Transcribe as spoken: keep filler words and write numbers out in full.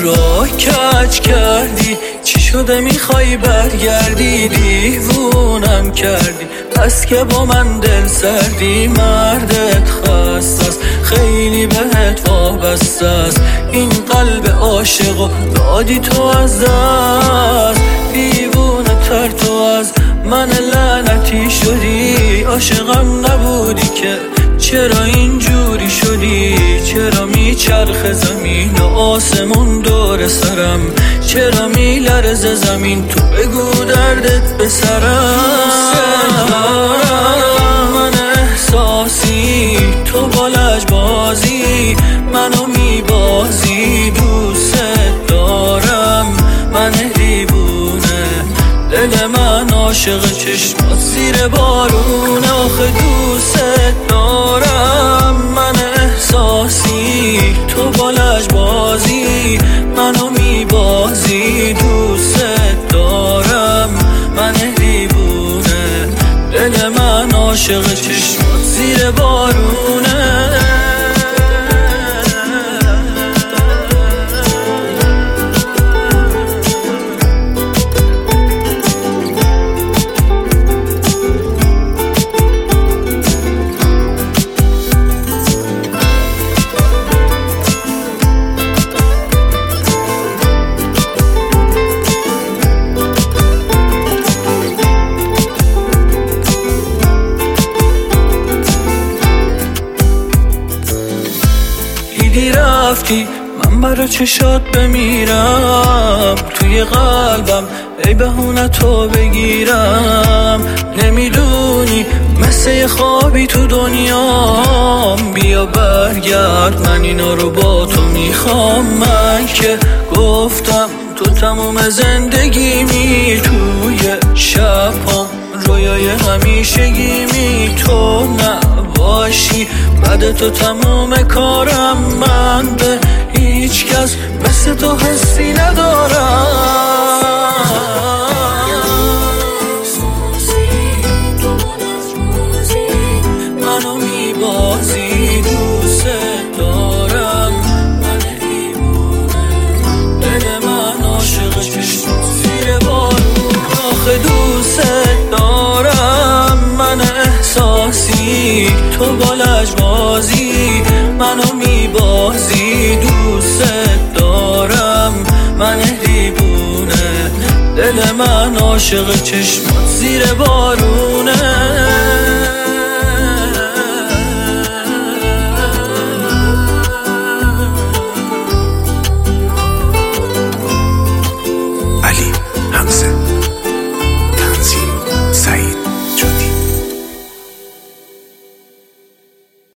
را کج کردی، چی شده میخوای برگردی؟ دیوونم کردی پس که با من دل سردی. مردت خسته است، خیلی بهت وابسته است، این قلب عاشقو دادی تو از دست. دیوونه تر تو از من لعنتی شدی، عاشقم نبودی که چرا اینجوری شدی؟ چرا میچرخ زمین و آسمون دور سرم؟ چرا میلرزه زمین؟ تو بگو دردت به سرم. من احساسی، تو با لجبازی منو میبازی. دوست دارم من دیوونه، دل من عاشق چشمات زیر بارونه. آخه دوست دارم من احساسی، تو با لجبازی منو میبازی. دوست دارم من دیوونه، دل من عاشق چشمات زیر بارونه. دیدی رفتی من برا چشات بمیرم، توی قلبم ای بهونه تو بگیرم. نمیدونی مثل یه خوابی تو دنیام، بیا برگرد من اینا رو با تو میخوام. من که گفتم تو تموم زندگیمی، توی شبام رویای همیشگیمی. تو نباشی بعد تو تموم کارم، من به هیچ کس مثل تو حسی ندارم. منو میبازی، دوست دارم من دیوونه، دل من عاشق چشم زیر بارون. آخه دوست دارم من احساسی، تو با لجبازی منو میبازی. دوست دارم من دیوونه، دل من عاشق چشمات زیر بارونه.